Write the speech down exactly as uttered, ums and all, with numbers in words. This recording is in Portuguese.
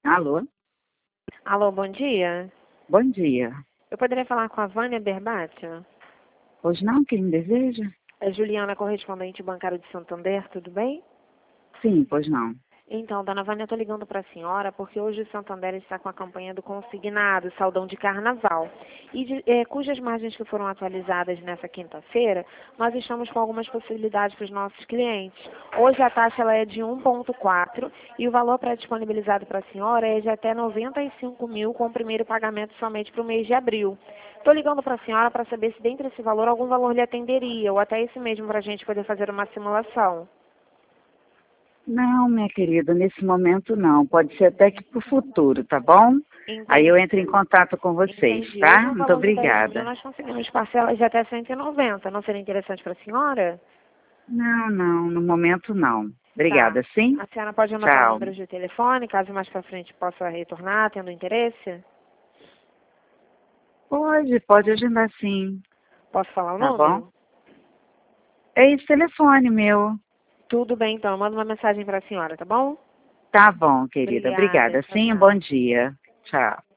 Alô? Alô, bom dia. Bom dia. Eu poderia falar com a Vânia Berbatio? Pois não, quem deseja? É Juliana, correspondente bancário de Santander, tudo bem? Sim, pois não. Então, dona Vânia, eu estou ligando para a senhora porque hoje o Santander está com a campanha do consignado, saldão de carnaval, e de, eh, cujas margens que foram atualizadas nessa quinta-feira, nós estamos com algumas possibilidades para os nossos clientes. Hoje a taxa ela é de um vírgula quatro e o valor pré-disponibilizado para a senhora é de até noventa e cinco mil com o primeiro pagamento somente para o mês de abril. Estou ligando para a senhora para saber se dentro desse valor algum valor lhe atenderia, ou até esse mesmo para a gente poder fazer uma simulação. Não, minha querida, nesse momento não. Pode ser até que para o futuro, tá bom? Aí eu Entendi. entro em contato com vocês, Entendi. Hoje tá? um Muito valor de dez mil obrigada. nós conseguimos parcelas de até cento e noventa. Não seria interessante para a senhora? Não, não, no momento não. Tá. Obrigada, sim? A senhora pode anotar o Tchau. número de telefone, caso mais para frente possa retornar, tendo interesse? Pode, pode agendar sim, Posso falar o tá bom? número? É esse telefone meu. Tudo bem, então. Eu mando uma mensagem para a senhora, tá bom? Tá bom, querida. Obrigada. Obrigada, Tchau, sim. tchau. Bom dia. Tchau.